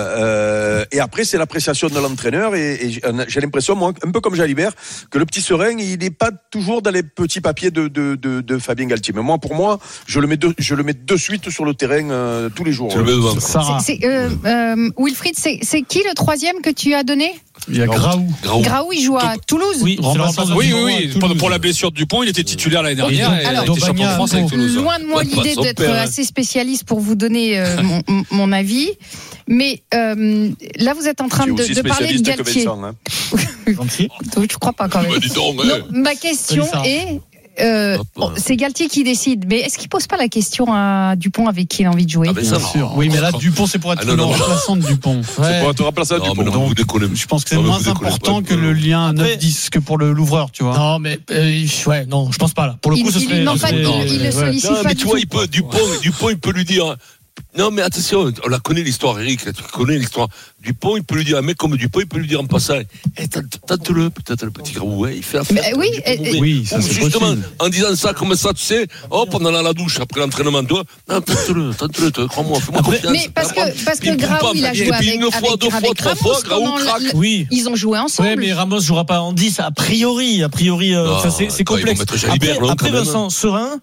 Et après, c'est l'appréciation de l'entraîneur. Et j'ai l'impression, moi, un peu comme Jalibert, que le petit Serein, il n'est pas toujours dans les petits papiers de Fabien Galtier. Mais pour moi, je le mets de suite sur le terrain tous les jours. Wilfried, c'est qui le troisième que tu as donné? Il y a Graou. Graou, il joue à Toulouse. Oui. Pour la blessure de Dupont, il était titulaire l'année dernière. Alors, il était champion de France avec Toulouse. Loin de moi l'idée d'être assez spécialiste pour vous donner mon avis. Mais là, vous êtes en train de parler de Galtier. Je crois pas quand même. Ma question est... c'est Galtier qui décide, mais est-ce qu'il pose pas la question à Dupont avec qui il a envie de jouer? Bien sûr. Oui, mais là, Dupont, c'est pour être le remplaçant de Dupont. C'est pour être remplaçant de Dupont. Donc, je pense que c'est moins important que le lien 9-10 que pour l'ouvreur, tu vois. Non, mais non, je pense pas là. Pour le coup, ce serait. Il le sollicite pas. Mais tu vois, Dupont, il peut lui dire. Non, mais attention, on la connaît l'histoire, Eric. Tu connais l'histoire. Dupont, il peut lui dire, un mec comme Dupont, il peut lui dire en passant, tente-le, peut-être le petit Graou, il fait la fête. Oui, ça c'est justement, possible. en disant ça, comme ça, tu sais, pendant la douche, après l'entraînement, toi, tente-le, crois-moi, fais-moi confiance. Mais parce que Graou, il a joué avec une fois, deux fois, trois fois, Graou craque. Oui. Ils ont joué ensemble. Oui, mais Ramos jouera pas en 10, a priori, c'est complexe. Après Vincent, Serein,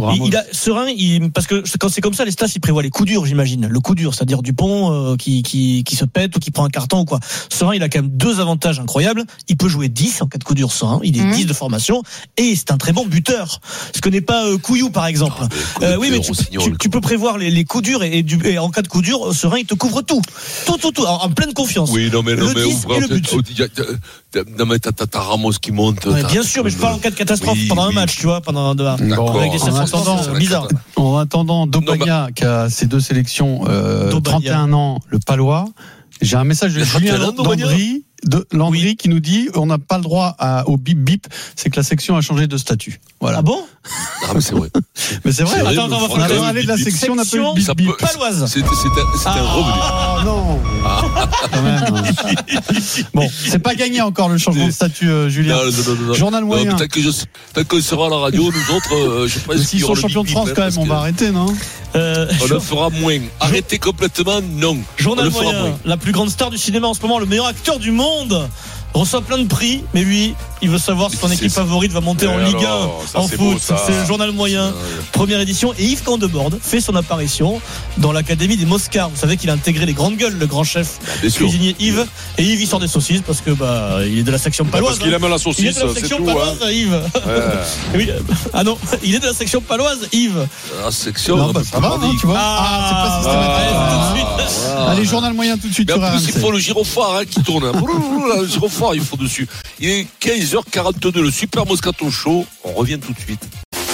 parce que quand c'est comme ça, les stats, ils prévoient les coups durs, j'imagine. Le coup dur, c'est-à-dire Dupont qui se pète ou qui prend un carton ou quoi. Serein, il a quand même 2 avantages incroyables. Il peut jouer 10 en cas de coup dur, Serein. Il est 10 de formation et c'est un très bon buteur. Ce que n'est pas Couillou, par exemple. Oui, mais tu peux prévoir les coups durs et en cas de coup dur, Serein, il te couvre tout, en pleine confiance. Oui, non, mais le 10 et le but. Non, mais t'as Ramos qui monte. Bien sûr, mais je parle en cas de catastrophe pendant un match, tu vois, avec des circonstances bizarres. En attendant, Dobagna, qui a ses 2 sélections, 31 ans, le Palois. J'ai un message de Julien Landry qui nous dit on n'a pas le droit au bip bip, c'est que la section a changé de statut. Voilà. Ah bon? Ah, mais c'est vrai. Mais c'est vrai. Attends, on a parlé de la section, on a pas eu bip bip. Paloise. C'était un revenu. Ah non. Quand même. Bon, c'est pas gagné encore le changement de statut, Julien. Non. Journal moyen. Tant qu'on sera à la radio, nous autres, je pense. S'ils sont champions de France quand même, on va arrêter, non? On le fera moins. Arrêter complètement, non. Journal moyen, la plus grande star du cinéma en ce moment, le meilleur acteur du monde, reçoit plein de prix, mais lui, il veut savoir si son équipe favorite va monter en Ligue 1 en foot. C'est le journal moyen, première édition. Et Yves Candebord fait son apparition dans l'Académie des Moscars. Vous savez qu'il a intégré les grandes gueules, le grand chef cuisinier Yves. Et Yves, il sort des saucisses parce que il est de la section paloise. Parce qu'il aime la saucisse, il est de la section paloise, Yves. Oui. Ah non, il est de la section paloise, Yves. La section. Non, ça va, tu vois. C'est pas systématique. Allez, journal moyen tout de suite. Mais en plus, il faut le gyrophare qui tourne. Le gyrophare, il faut dessus. Il est 15h42, le Super Moscato Show. On revient tout de suite.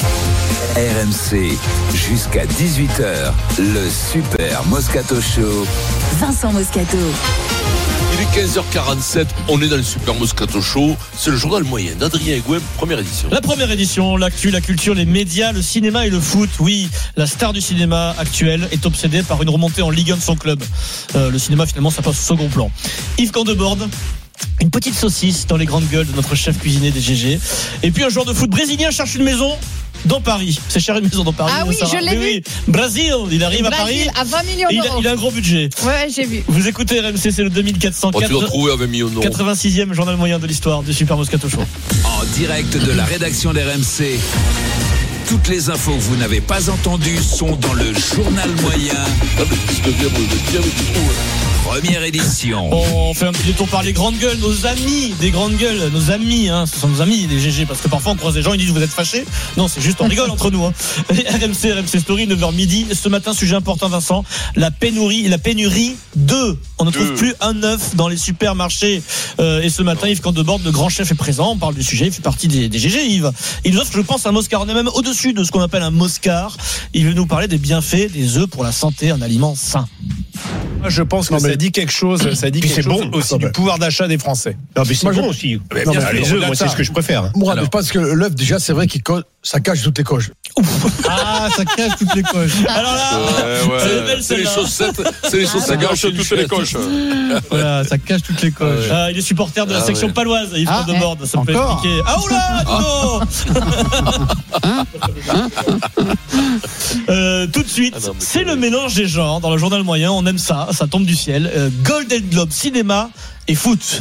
RMC, jusqu'à 18h, le Super Moscato Show. Vincent Moscato. Il est 15h47, on est dans le Super Moscato Show. C'est le journal moyen d'Adrien Egouin, première édition. La première édition, l'actu, la culture, les médias, le cinéma et le foot. Oui, la star du cinéma actuel est obsédée par une remontée en Ligue 1 de son club. Le cinéma, finalement, ça passe au second plan. Yves Candeborde, une petite saucisse dans les grandes gueules de notre chef cuisinier des GG. Et puis un joueur de foot brésilien cherche une maison dans Paris. C'est cher une maison dans Paris. Ah oui, Sarah. Je l'ai vu. Brésil, il arrive à Paris. À 20 millions d'euros. Il a un gros budget. Ouais, j'ai vu. Vous écoutez RMC, c'est le 2404. Tu l'as trouvé à 20 millions d'euros. 86e journal moyen de l'histoire du Super Moscato Show. En direct de la rédaction d'RMC. Toutes les infos que vous n'avez pas entendues sont dans le journal moyen. Première édition. On fait un petit tour par les grandes gueules, nos amis des grandes gueules, nos amis, hein, ce sont nos amis les GG, parce que parfois on croise des gens, ils disent vous êtes fâchés. Non, c'est juste on rigole entre nous. Hein. RMC Story, 9h midi. Ce matin, sujet important, Vincent, la pénurie d'œufs. On ne trouve plus un œuf dans les supermarchés. Et ce matin, Yves Candeborde, le grand chef, est présent. On parle du sujet, il fait partie des GG, Yves. Il nous offre, je pense, un Moscar. On est même au-dessus de ce qu'on appelle un Moscar. Il veut nous parler des bienfaits des œufs pour la santé, un aliment sain. Je pense que ça dit quelque chose. Ça dit quelque chose aussi du pouvoir d'achat des Français. Non, mais c'est bon aussi. Les œufs, moi, c'est ce que je préfère. Moi, je pense que l'œuf, déjà, c'est vrai qu'il ça cache toutes les coches. Ah, ça cache toutes les coches. Alors là, c'est les chaussettes. C'est les chaussettes. Ça cache toutes les coches. Voilà, ça cache toutes les coches. Il est supporter de la section paloise, Yves Candeborde. Ça peut expliquer. Ah oula, tout de suite, c'est le mélange des genres dans le journal moyen. On aime ça, ça tombe du ciel. Golden Globe, cinéma et foot.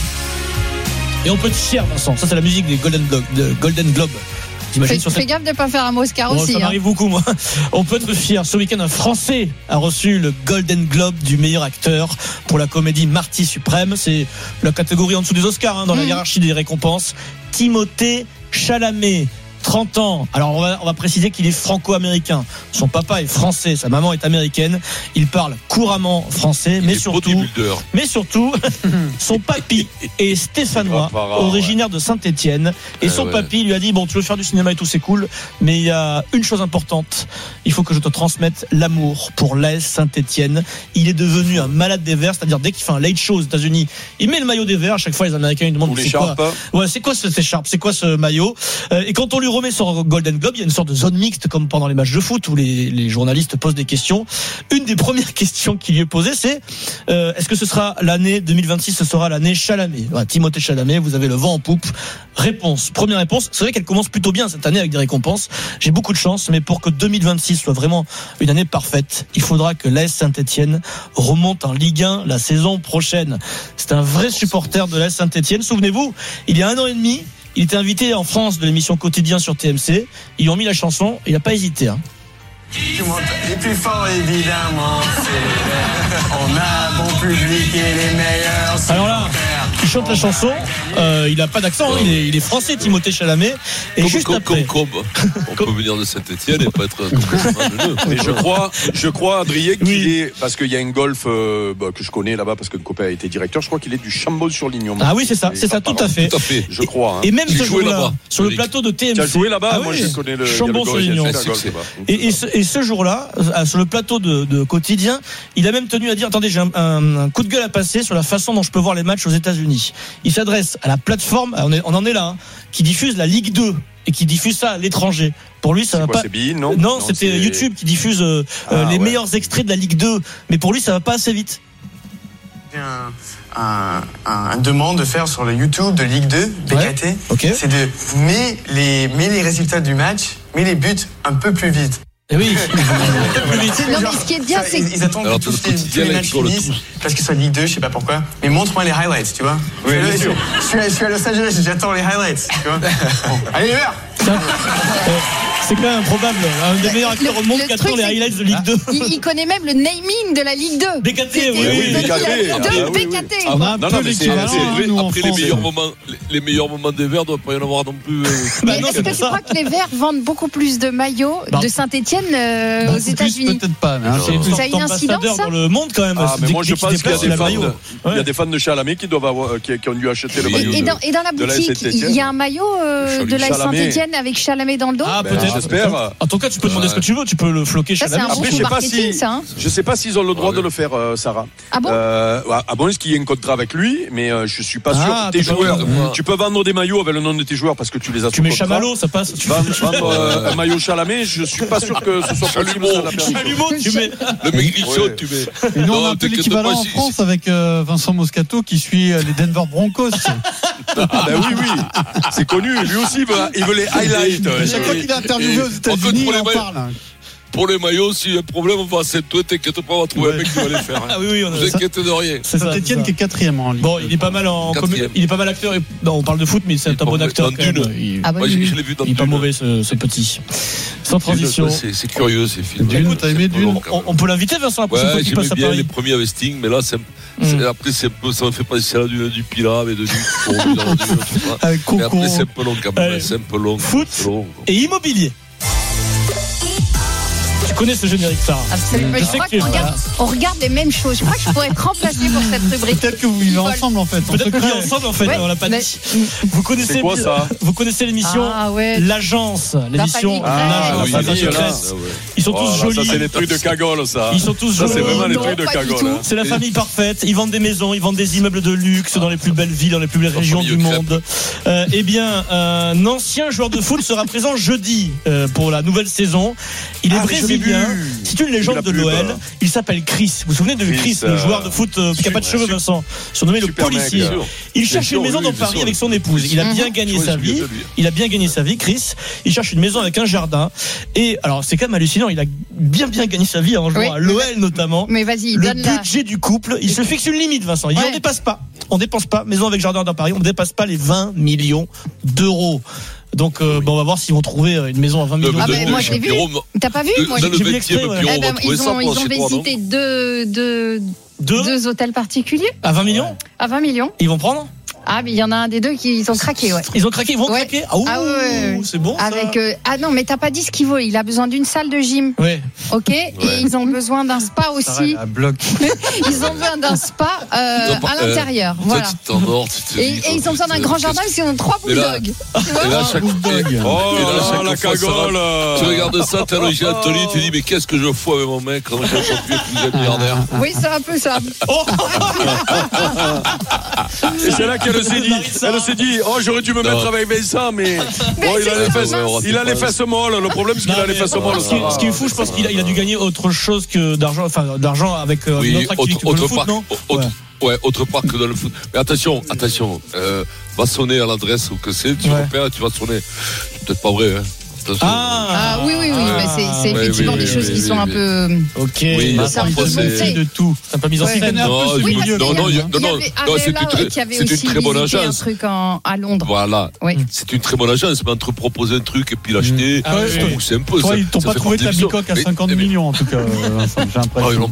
Et on peut être fier, Vincent. Ça, c'est la musique des Golden Globe. Fais gaffe de ne pas faire un Moscar aussi. Ça m'arrive beaucoup, moi. On peut être fier. Ce week-end, un Français a reçu le Golden Globe du meilleur acteur pour la comédie Marty Suprême. C'est la catégorie en dessous des Oscars, dans la hiérarchie des récompenses. Timothée Chalamet. 30 ans. Alors on va préciser qu'il est franco-américain. Son papa est français, sa maman est américaine. Il parle couramment français, mais surtout, son papy est stéphanois, originaire de Saint-Étienne. Et son papy lui a dit bon, tu veux faire du cinéma et tout, c'est cool, mais il y a une chose importante. Il faut que je te transmette l'amour pour l'AS Saint-Étienne. Il est devenu un malade des Verts, c'est-à-dire dès qu'il fait un late show aux États-Unis, il met le maillot des Verts. À chaque fois, les Américains ils demandent c'est quoi. Ouais, c'est quoi cette écharpe, c'est quoi ce maillot. Et quand on lui remet sur Golden Globe, il y a une sorte de zone mixte comme pendant les matchs de foot où les journalistes posent des questions. Une des premières questions qui lui est posée, c'est est-ce que ce sera l'année 2026, ce sera l'année Chalamet. Voilà, Timothée Chalamet, vous avez le vent en poupe. Première réponse, c'est vrai qu'elle commence plutôt bien cette année avec des récompenses. J'ai beaucoup de chance, mais pour que 2026 soit vraiment une année parfaite, il faudra que l'AS Saint-Étienne remonte en Ligue 1 la saison prochaine. C'est un vrai supporter de l'AS Saint-Étienne. Souvenez-vous, il y a 1 an et demi, il était invité en France de l'émission Quotidien sur TMC. Ils ont mis la chanson, il n'a pas hésité. Les plus forts, évidemment, on a bon public et les meilleurs. Alors là, il chante la chanson, il n'a pas d'accent, hein, il est français, Timothée Chalamet. Et juste après, on peut venir de Saint-Étienne et pas être mais je crois, Adrien, qu'il est, parce qu'il y a un golf que je connais là-bas, parce que le copain a été directeur, je crois qu'il est du Chambol-sur-Lignon. Ah oui, c'est ça, tout à fait. Je crois. Et même ce jour-là, sur le plateau de TMC. Tu as joué là-bas? Moi, je connais le Chambol-sur-Lignon. Et ce jour-là, sur le plateau de Quotidien, il a même tenu à dire attendez, j'ai un coup de gueule à passer sur la façon dont je peux voir les matchs aux États-Unis. Il s'adresse à la plateforme, on en est là, hein, qui diffuse la Ligue 2 et qui diffuse ça à l'étranger. Pour lui, ça va pas. Non, c'était YouTube qui diffuse les meilleurs extraits de la Ligue 2. Mais pour lui, ça va pas assez vite. Un demande de faire sur le YouTube de Ligue 2, BKT, c'est de mettre les résultats du match, mais les buts un peu plus vite. Et oui. Mais ce qui est bien, c'est ils attendent que tous les matchs finissent parce qu'ils sont Ligue 2, je sais pas pourquoi. Mais montre-moi les highlights, tu vois. Oui, je suis à Los Angeles, j'attends les highlights, tu vois. Bon. Allez, les Verts. C'est quand même improbable. Un des meilleurs acteurs au monde qui attend les highlights de Ligue 2. Il connaît même le naming de la Ligue 2. BKT, oui. BKT. On a un peu l'équivalent. Après les meilleurs moments des Verts, il ne doit pas y en avoir non plus. Mais est-ce que tu crois que les Verts vendent beaucoup plus de maillots de Saint-Étienne aux États-Unis? Peut-être pas. Ça a une incidence dans le monde quand même. Mais moi, je pense qu'il y a des fans de Chalamet qui ont dû acheter le maillot. Et dans la boutique, il y a un maillot de la Saint-Étienne avec Chalamet dans le dos. Ah, peut-être. j'espère. En tout cas, tu peux demander ce que tu veux. Tu peux le floquer chez la Après, je sais pas s'ils ont le droit de le faire, Sarah. Ah bon? À moins qu'il y ait un contrat avec lui, mais je suis pas sûr. Tes joueurs, tu peux vendre des maillots avec le nom de tes joueurs parce que tu les as. Tu mets Chamallow, ça passe. Vendre un maillot Chalamet, je suis pas sûr que ce soit possible. Chalumeau, tu mets. Le Maigrichon, tu mets. Et nous, on a un peu l'équivalent en France avec Vincent Moscato qui suit les Denver Broncos. Ah ben oui, c'est connu. Lui aussi, il veut les highlights. Chaque fois qu'il est interviewé aux États-Unis, il en parle. Pour les maillots, s'il y a un problème, on va toi, t'inquiète pas, on va trouver un mec qui va les faire. Ah oui, on vous inquiétez de rien. C'est Saint-Etienne qui est 4e en ligne. Bon, il est pas mal il est pas mal acteur. Non, on parle de foot, mais c'est un bon acteur. Moi, je l'ai vu dans il est pas mauvais, ce petit. Sans transition. C'est curieux, ces films. Dune, t'as aimé Dune? On peut l'inviter, Vincent, la prochaine fois qu'il passe à Paris. J'aimais bien les premiers avec Sting, mais là, après, ça me fait passer à du Pilat et de Dune. Avec Coco. Mais après, c'est un peu long quand même. C'est un peu long. Foot et immobilier. Tu connais ce générique, Sarah? Absolument. Je crois qu'on regarde les mêmes choses. Je crois que je pourrais être remplacé pour cette rubrique. Peut-être que vous vivez ensemble, en fait. Peut-être que vous vivez ensemble, en fait. On l'a pas dit. Vous connaissez quoi, ça? Vous connaissez l'émission L'Agence. L'émission L'Agence. Ils sont tous jolis. Ça, c'est les trucs de cagole, ça. Ils sont tous jolis. Ça, c'est vraiment les trucs de cagole. C'est la famille parfaite. Ils vendent des maisons, ils vendent des immeubles de luxe dans les plus belles villes, dans les plus belles régions du monde. Eh bien, un ancien joueur de foot sera présent jeudi pour la nouvelle saison. Il est brésilien. C'est une légende de l'OL. Il s'appelle Chris. Vous vous souvenez de Chris, le joueur de foot qui n'a pas de cheveux, Vincent, surnommé le policier. Il cherche une maison dans Paris avec son épouse. Il a bien gagné sa vie. Il a bien gagné sa vie, Chris. Il cherche une maison avec un jardin. Et alors, c'est quand même hallucinant. Il a bien gagné sa vie en jouant à l'OL notamment. Mais vas-y, le budget du couple, il se fixe une limite, Vincent. Il dit on dépasse pas. On dépense pas. Maison avec jardin dans Paris, on ne dépasse pas les 20 millions d'euros. Donc, on va voir s'ils vont trouver une maison à 20 millions d'euros. Moi, je l'ai vu. T'as pas vu? Moi, j'ai vu l'extrait. Ils ont visité deux hôtels particuliers. À 20 millions? À 20 millions. Ils vont prendre? Ah, mais il y en a un des deux qui ont craqué, ouais. Ils ont craqué, ils vont craquer? Ah ouais. C'est bon, ça. Avec, non, mais t'as pas dit ce qu'il vaut. Il a besoin d'une salle de gym. Ouais. Ok. Et ils ont besoin d'un spa aussi. Ils ont besoin d'un spa, à l'intérieur. Voilà. Et ils ont besoin d'un grand jardin parce qu'ils ont 3 bulldogs. Et là, chaque fois, la cagole. Tu regardes ça, t'as le Gilles Anthony, tu dis, mais qu'est-ce que je fous avec mon mec quand je suis plus milliardaire? Oui, c'est un peu ça. Et c'est là qu'elle s'est dit, oh, j'aurais dû me mettre avec Vincent, mais il a les fesses molles. Le problème, c'est qu'il a les fesses molles. Ce qui est fou, je pense qu'il a dû gagner autre chose que d'argent avec notre activité que le foot, non? Ouais, autre part que dans le foot. Mais attention, va sonner à l'adresse ou que c'est, tu repères, tu vas sonner. C'est peut-être pas vrai, hein. Ah oui, mais c'est effectivement des choses qui sont un peu. Ok, c'est un peu monté de tout. C'est un peu mis en scène. Non, c'est une très bonne agence. Un truc à Londres. Voilà. C'est une très bonne agence, mais entre proposer un truc et puis l'acheter, c'est un peu. Toi, ils t'ont pas trouvé ta bicoque à 50 millions en tout cas. J'ai l'impression.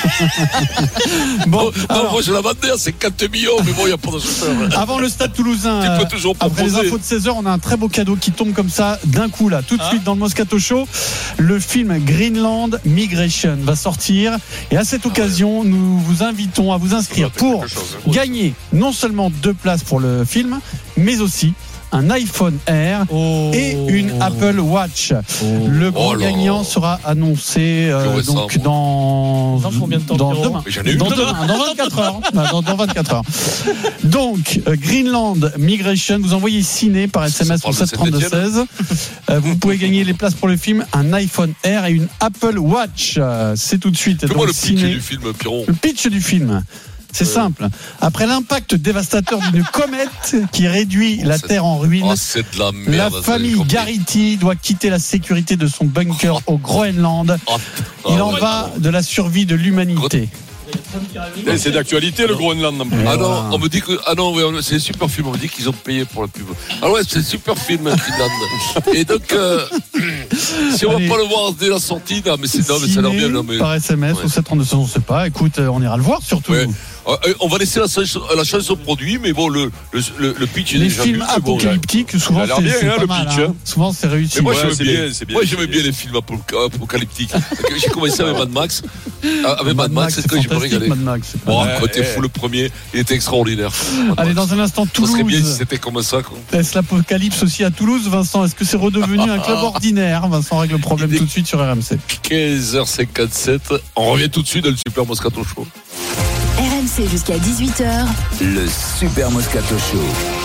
Bon, moi je la vendais à 50 millions, mais bon, il n'y a pas de chauffeur. Avant le Stade Toulousain, après les infos de 16h, on a un très beau cadeau qui tombe comme ça d'un coup là. Tout de suite dans le Moscato Show, le film Greenland Migration va sortir et à cette occasion nous vous invitons à vous inscrire pour gagner non seulement 2 places pour le film mais aussi un iPhone Air et une Apple Watch. Le grand gagnant sera annoncé donc dans combien de temps? Dans 24 heures. Dans 24 heures. Donc Greenland Migration, vous envoyez ciné par SMS au 732-16. Vous pouvez gagner les places pour le film, un iPhone Air et une Apple Watch. C'est tout de suite. Comment le pitch du film, Pierron? Le pitch du film. C'est simple. Après l'impact dévastateur d'une comète qui réduit la Terre en ruine, la famille Garrity doit quitter la sécurité de son bunker au Groenland. Il en va de la survie de l'humanité. C'est d'actualité le Groenland. Ah non, on me dit que c'est un super film. On me dit qu'ils ont payé pour la pub. Ah ouais, c'est un super film Finland. Et donc si on va pas le voir dès la sortie, mais ça a l'air bien. Par SMS au 732, on sait pas. Écoute, on ira le voir surtout. Ouais. On va laisser la chance au produit, mais bon, le pitch est déjà vu. Les films apocalyptiques, souvent c'est pas mal. Souvent c'est réussi. Mais moi j'aimais bien les films apocalyptiques. J'ai commencé avec Mad Max. Avec Mad Max, c'est quand je me régalais. Bon, côté fou, le premier, il était extraordinaire. Allez, dans un instant, Toulouse. Ça serait bien si c'était comme ça. Est-ce l'apocalypse aussi à Toulouse, Vincent? Est-ce que c'est redevenu un club ordinaire? lumière. Vincent règle le problème tout de suite sur RMC. 15h57. On revient tout de suite dans le Super Moscato Show. RMC jusqu'à 18h. Le Super Moscato Show.